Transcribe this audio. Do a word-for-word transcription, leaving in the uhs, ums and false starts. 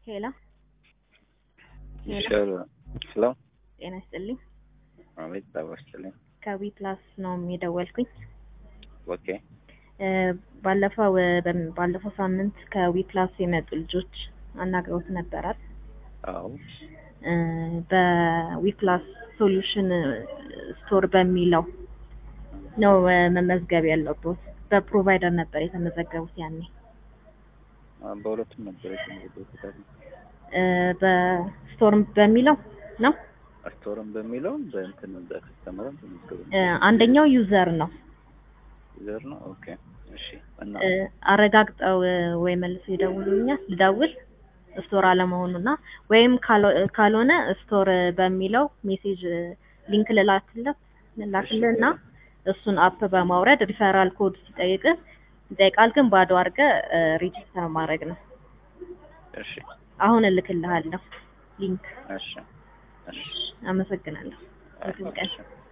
ሄሎ ይሻላል ሄሎ ጤና ይስጥልኝ። አቤት ታወስተልኝ ከዊ ፕላስ ነው የደወልኩኝ። ኦኬ ባለፈው ባለፈው ሳምንት ከዊ ፕላስ የመጡ ልጆች አናግረውት ነበራል። አዎ በዊ ፕላስ ሶሉሽን ስቶር በሚለው ነው መመዝገብ ያለበት። በፕሮቫይደር ነበር የተመዘገቡት ያኔ። በሁለቱም ነበር የተመዘገቡት። በስቶር በሚለው ነው ስቶርም በሚለው በእንትን በከስተመርም ተመዝገቡ። አንደኛው ዩዘር ነው ዩዘር ነው። ኦኬ እሺ። እና አረጋግጠው ወይ መልስ ይደውሉኛል ልደውል ስቶር አለመሆኑና ወይም ካልሆነ ስቶር በሚለው ሜሴጅ ሊንክ ልላክለት ልላክልና እሱን አፕ በማውረድ ሪፈራል ኮድ ሲጠይቅ ይጠይቃል፣ ግን ባዶ አድርገ ሬጂስተር ማድረግ ነው። እሺ አሁን እልክልሃለሁ ሊንክ። እሺ እሺ አመሰግናለሁ።